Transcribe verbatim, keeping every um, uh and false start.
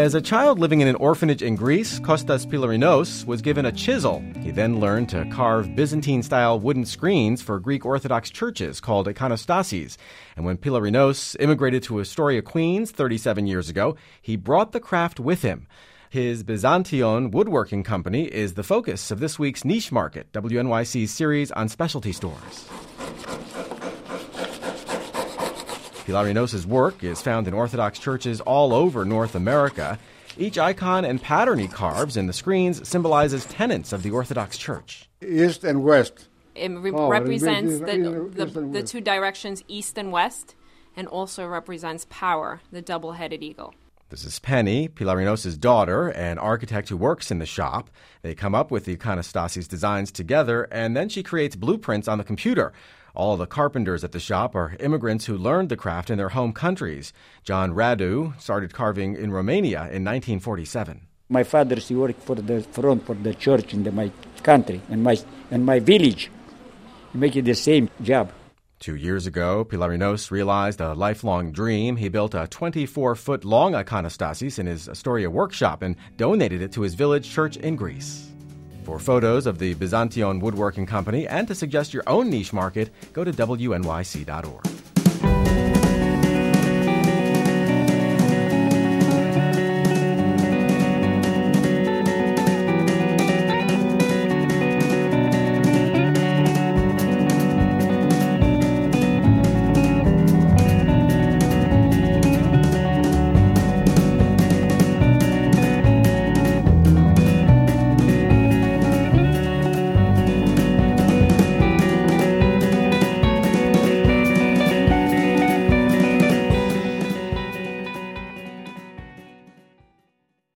As a child living in an orphanage in Greece, Kostas Pilarinos was given a chisel. He then learned to carve Byzantine-style wooden screens for Greek Orthodox churches called ikonostasis. And when Pilarinos immigrated to Astoria, Queens, thirty-seven years ago, he brought the craft with him. His Byzantion woodworking company is the focus of this week's Niche Market, W N Y C's series on specialty stores. Pilarinos' work is found in Orthodox churches all over North America. Each icon and pattern he carves in the screens symbolizes tenets of the Orthodox Church. East and West. It re- Oh, represents it- the, it- the, east and the west. two directions, east and west, and also represents power, the double-headed eagle. This is Penny, Pilarinos' daughter, an architect who works in the shop. They come up with the ikonostasis designs together, and then she creates blueprints on the computer. All the carpenters at the shop are immigrants who learned the craft in their home countries. John Radu started carving in Romania in nineteen forty-seven. My father, he worked for the front for the church in the, my country and my and my village. He make it the same job. Two years ago, Pilarinos realized a lifelong dream. He built a twenty-four-foot long ikonostasis in his Astoria workshop and donated it to his village church in Greece. For photos of the Byzantion Woodworking Company and to suggest your own niche market, go to W N Y C dot org.